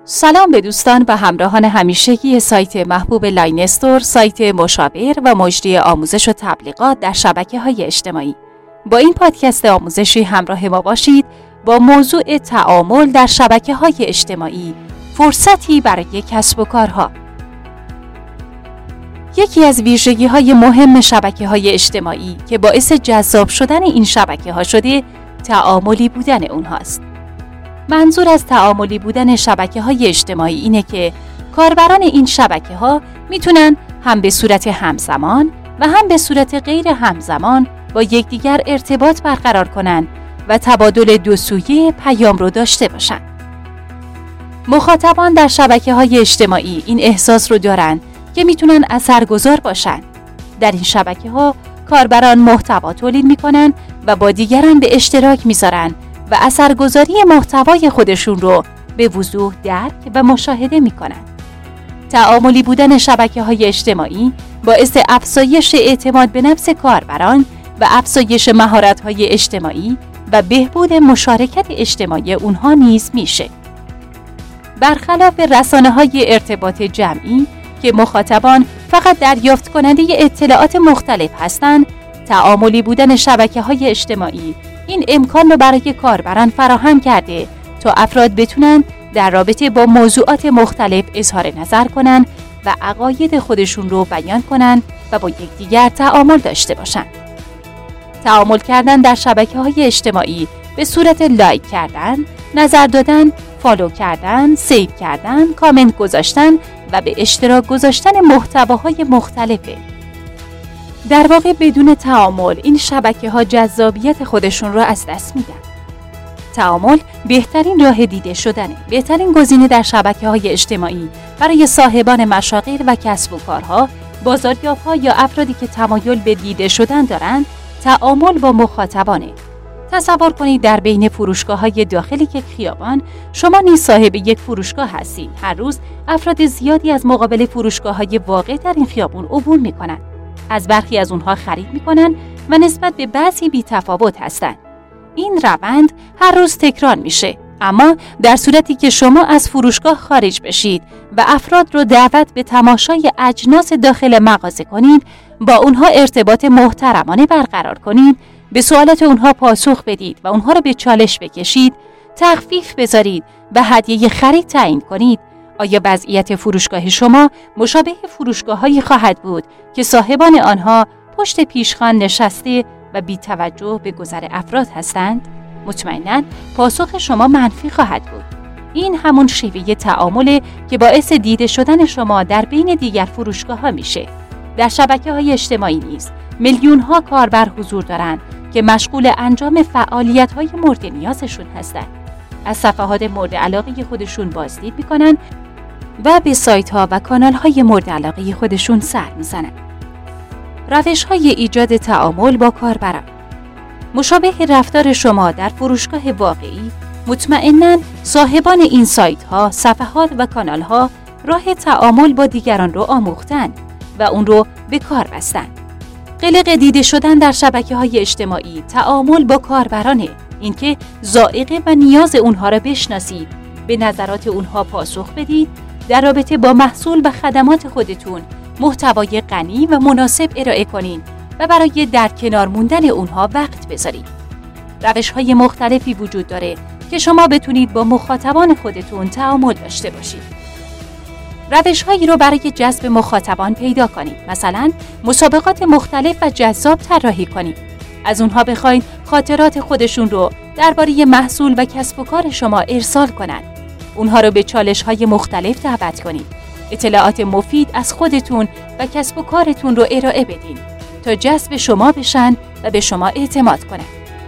سلام به دوستان و همراهان همیشگی سایت محبوب لاین استور، سایت مشاور و مجری آموزش و تبلیغات در شبکه‌های اجتماعی. با این پادکست آموزشی همراه ما باشید با موضوع تعامل در شبکه‌های اجتماعی، فرصتی برای کسب و کارها. یکی از ویژگی‌های مهم شبکه‌های اجتماعی که باعث جذاب شدن این شبکه‌ها شده، تعاملی بودن اونهاست. منظور از تعاملی بودن شبکه‌های اجتماعی اینه که کاربران این شبکه‌ها میتونن هم به صورت همزمان و هم به صورت غیر همزمان با یکدیگر ارتباط برقرار کنن و تبادل دو سویه پیام رو داشته باشن. مخاطبان در شبکه‌های اجتماعی این احساس رو دارن که میتونن اثرگذار باشن. در این شبکه‌ها کاربران محتوا تولید میکنن و با دیگران به اشتراک میذارن و اثرگذاری محتوای خودشون رو به وضوح درک و مشاهده میکنن. تعاملی بودن شبکه‌های اجتماعی باعث افزایش اعتماد به نفس کاربران و افزایش مهارت‌های اجتماعی و بهبود مشارکت اجتماعی اونها نیز میشه. برخلاف رسانه‌های ارتباط جمعی که مخاطبان فقط دریافت کننده اطلاعات مختلف هستند، تعاملی بودن شبکه‌های اجتماعی این امکان رو برای کاربران فراهم کرده تا افراد بتونن در رابطه با موضوعات مختلف اظهار نظر کنن و عقاید خودشون رو بیان کنن و با یکدیگر تعامل داشته باشن. تعامل کردن در شبکه‌های اجتماعی به صورت لایک کردن، نظر دادن، فالو کردن، سیو کردن، کامنت گذاشتن و به اشتراک گذاشتن محتواهای مختلفه. در واقع بدون تعامل این شبکه‌ها جذابیت خودشون را از دست میدن. تعامل بهترین راه دیده شدنه. بهترین گزینه در شبکه‌های اجتماعی برای صاحبان مشاغل و کسب و کارها، بازاریاب‌ها یا افرادی که تمایل به دیده شدن دارند، تعامل با مخاطبانه. تصور کنید در بین فروشگاه‌های داخل یک خیابان شما نیز صاحب یک فروشگاه هستید. هر روز افراد زیادی از مقابل فروشگاه‌های واقع در این خیابان عبور می‌کنند. از برخی از اونها خرید میکنن و نسبت به بعضی بی‌تفاوت هستند. این روند هر روز تکرار میشه، اما در صورتی که شما از فروشگاه خارج بشید و افراد رو دعوت به تماشای اجناس داخل مغازه کنید، با اونها ارتباط محترمانه برقرار کنید، به سوالات اونها پاسخ بدید و اونها رو به چالش بکشید، تخفیف بذارید و هدیه خرید تعیین کنید، آیا وضعیت فروشگاه شما مشابه فروشگاه‌هایی خواهد بود که صاحبان آنها پشت پیشخوان نشسته و بی‌توجه به گذر افراد هستند؟ مطمئناً پاسخ شما منفی خواهد بود. این همون شیوه تعامله که باعث دیده شدن شما در بین دیگر فروشگاه‌ها میشه. در شبکه‌های اجتماعی نیز میلیون‌ها کاربر حضور دارند که مشغول انجام فعالیت‌های مورد نیازشون هستند. از صفحات مورد علاقه خودشون بازدید می‌کنن و به سایت‌ها و کانال‌های مورد علاقه خودشون سر می‌زنن. روش‌های ایجاد تعامل با کاربران مشابه رفتار شما در فروشگاه واقعی، مطمئناً صاحبان این سایت‌ها، صفحات و کانال‌ها راه تعامل با دیگران رو آموختن و اون رو به کار بستن. قلق دیده شدن در شبکه‌های اجتماعی تعامل با کاربرانه، اینکه ذائقه و نیاز اونها را بشناسید، به نظرات اونها پاسخ بدید، در رابطه با محصول و خدمات خودتون محتوای غنی و مناسب ارائه کنین و برای در کنار موندن اونها وقت بذارید. روش‌های مختلفی وجود داره که شما بتونید با مخاطبان خودتون تعامل داشته باشید. روش‌هایی رو برای جذب مخاطبان پیدا کنید. مثلا مسابقات مختلف و جذاب طراحی کنید. از اونها بخواید خاطرات خودشون رو درباره محصول و کسب و کار شما ارسال کنند. اونها رو به چالش‌های مختلف دعوت کنید. اطلاعات مفید از خودتون و کسب و کارتون رو ارائه بدین تا جذب شما بشن و به شما اعتماد کنند.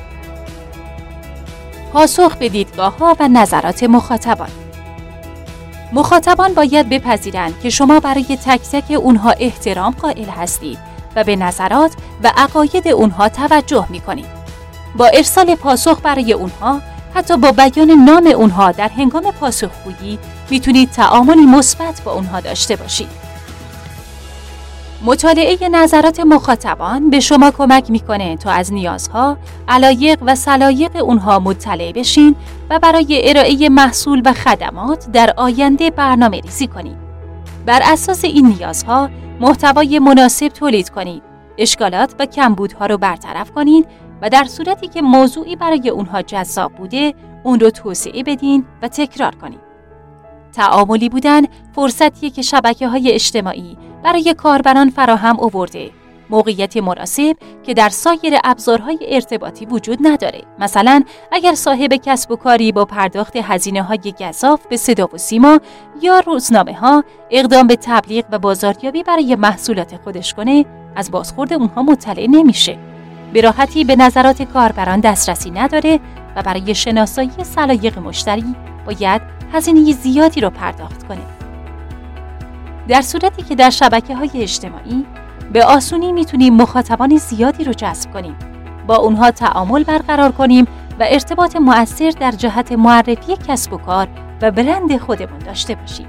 پاسخ به دیدگاه‌ها و نظرات مخاطبان. مخاطبان باید بپذیرند که شما برای تک تک اونها احترام قائل هستید و به نظرات و عقاید اونها توجه می‌کنید. با ارسال پاسخ برای اونها، حتی با بیان نام اونها در هنگام پاسخگویی، میتونید تعاملی مثبت با اونها داشته باشید. مطالعه نظرات مخاطبان به شما کمک میکنه تا از نیازها، علایق و سلایق اونها مطلع بشین و برای ارائه محصول و خدمات در آینده برنامه ریزی کنید. بر اساس این نیازها محتوای مناسب تولید کنید، اشکالات و کمبودها رو برطرف کنید و در صورتی که موضوعی برای اونها جذاب بوده، اون رو توسعه بدین و تکرار کنید. تعاملی بودن فرصتیه که شبکه‌های اجتماعی برای کاربران فراهم آورده، موقعیت مناسب که در سایر ابزارهای ارتباطی وجود نداره. مثلا اگر صاحب کسب و کاری با پرداخت هزینه‌های گزاف به صدا و سیما یا روزنامه‌ها اقدام به تبلیغ و بازاریابی برای محصولات خودش کنه، از بازخورد اونها مطلع نمیشه. به راحتی به نظرات کاربران دسترسی نداره و برای شناسایی سلایق مشتری باید هزینه زیادی رو پرداخت کنه. در صورتی که در شبکه‌های اجتماعی به آسونی میتونیم مخاطبان زیادی رو جذب کنیم، با اونها تعامل برقرار کنیم و ارتباط مؤثر در جهت معرفی کسب و کار و برند خودمون داشته باشیم.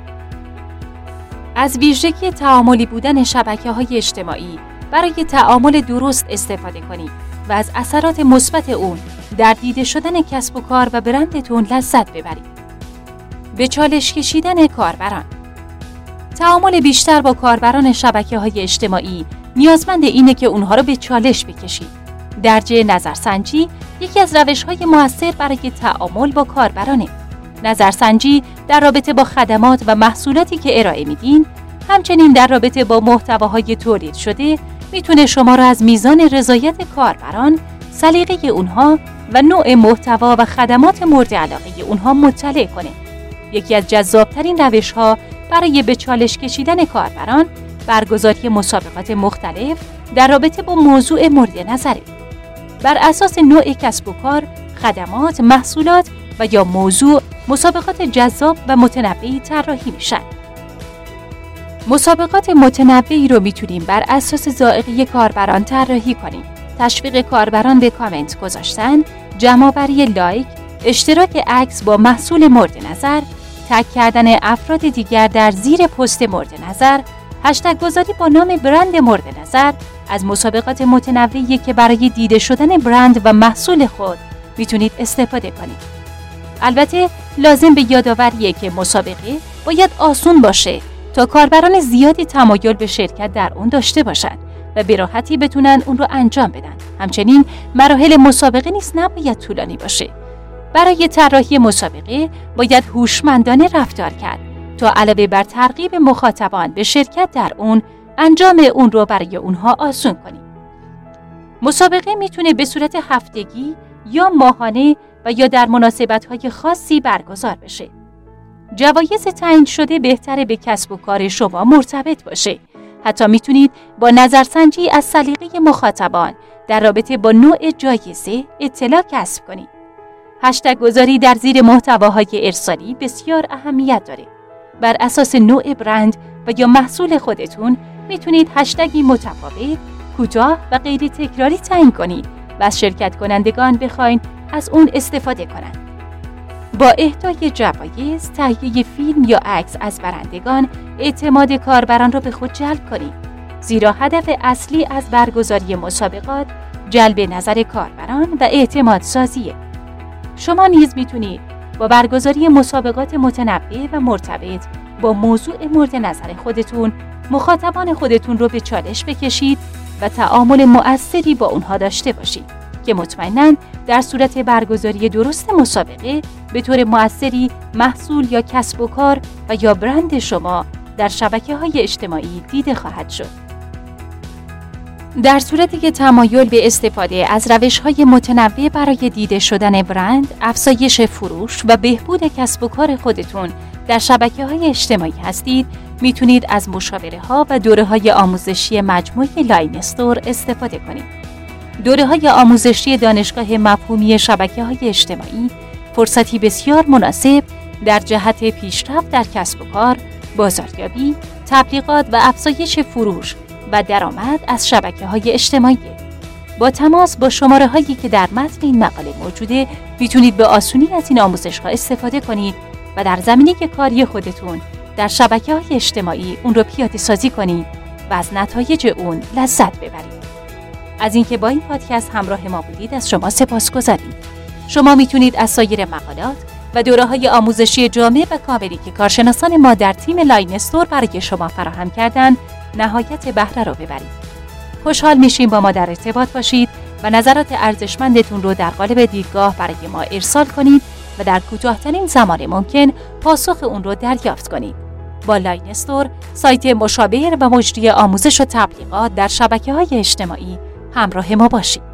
از ویژگی تعاملی بودن شبکه‌های اجتماعی برای تعامل درست استفاده کنید و از اثرات مثبت اون در دیده شدن کسب و کار و برندتون لذت ببرید. به چالش کشیدن کاربران. تعامل بیشتر با کاربران شبکه‌های اجتماعی نیازمند اینه که اونها رو به چالش بکشید. درجه نظرسنجی یکی از روش‌های مؤثر برای تعامل با کاربرانه. نظرسنجی در رابطه با خدمات و محصولاتی که ارائه میدین، همچنین در رابطه با محتواهای تولید شده، میتونه شما را از میزان رضایت کاربران، سلیقه اونها و نوع محتوا و خدمات مورد علاقه اونها مطلع کنه. یکی از جذابترین روش‌ها برای به چالش کشیدن کاربران برگزاری مسابقات مختلف در رابطه با موضوع مورد نظره. بر اساس نوع کسب و کار، خدمات، محصولات و یا موضوع، مسابقات جذاب و متنوعی طراحی میشن. مسابقات متنوعی رو میتونیم بر اساس ذائقه کاربران طراحی کنیم. تشویق کاربران به کامنت گذاشتن، جمع‌آوری لایک، اشتراک عکس با محصول مورد نظر، تگ کردن افراد دیگر در زیر پست مورد نظر، هشتگ گذاری با نام برند مورد نظر از مسابقات متنوعی که برای دیده شدن برند و محصول خود میتونید استفاده کنید. البته لازم به یادآوریه که مسابقه باید آسون باشه تا کاربران زیادی تمایل به شرکت در اون داشته باشند و به راحتی بتونن اون رو انجام بدن. همچنین مراحل مسابقه نیز نباید طولانی باشه. برای طراحی مسابقه باید هوشمندانه رفتار کرد تا علاوه بر ترغیب مخاطبان به شرکت در اون، انجام اون رو برای اونها آسون کنیم. مسابقه میتونه به صورت هفتگی یا ماهانه و یا در مناسبت‌های خاصی برگزار بشه. جوایز تعیین شده بهتره به کسب و کار شما مرتبط باشه. حتی میتونید با نظرسنجی از سلیقه مخاطبان در رابطه با نوع جایزه اطلاع کسب کنید. هشتگ گذاری در زیر محتواهای ارسالی بسیار اهمیت داره. بر اساس نوع برند و یا محصول خودتون میتونید هشتگی متفاوت، کوتاه و غیر تکراری تعیین کنید و از شرکت کنندگان بخواین از اون استفاده کنند. با اهدای جوایز، تهیه فیلم یا عکس از برندگان، اعتماد کاربران را به خود جلب کنید. زیرا هدف اصلی از برگزاری مسابقات جلب نظر کاربران و اعتماد سازیه. شما نیز میتونید با برگزاری مسابقات متنوع و مرتبط با موضوع مورد نظر خودتون، مخاطبان خودتون رو به چالش بکشید و تعامل مؤثری با اونها داشته باشید که مطمئناً در صورت برگزاری درست مسابقه به طور مؤثری محصول یا کسب و کار و یا برند شما در شبکه‌های اجتماعی دیده خواهد شد. در صورتی که تمایل به استفاده از روش‌های متنوع برای دیده شدن برند، افزایش فروش و بهبود کسب و کار خودتون در شبکه‌های اجتماعی هستید، میتونید از مشاوره‌ها و دوره‌های آموزشی مجموعه لاین استور استفاده کنید. دوره‌های آموزشی دانشگاه مفهومی شبکه‌های اجتماعی فرصتی بسیار مناسب در جهت پیشرفت در کسب و کار، بازاریابی، تبلیغات و افزایش فروش و درآمد از شبکه‌های اجتماعی. با تماس با شماره‌هایی که در متن این مقاله موجوده، میتونید به آسونی از این آموزش‌ها استفاده کنید و در زمینه کاری خودتون در شبکه‌های اجتماعی اون رو پیاده سازی کنید و از نتایج اون لذت ببرید. از اینکه با این پادکست همراه ما بودید از شما سپاسگزاریم. شما میتونید از سایر مقالات و دوره‌های آموزشی جامع و کاملی که کارشناسان ما در تیم لاین استور برای شما فراهم کردن نهایت بهره رو ببرید. خوشحال میشیم با ما در ارتباط باشید و نظرات ارزشمندتون رو در قالب دیدگاه برای ما ارسال کنید و در کوتاه‌ترین زمان ممکن پاسخ اون رو دریافت کنید. با لاین استور، سایت مشاور و مجری آموزش و تبلیغات در شبکه‌های اجتماعی همراه ما باشید.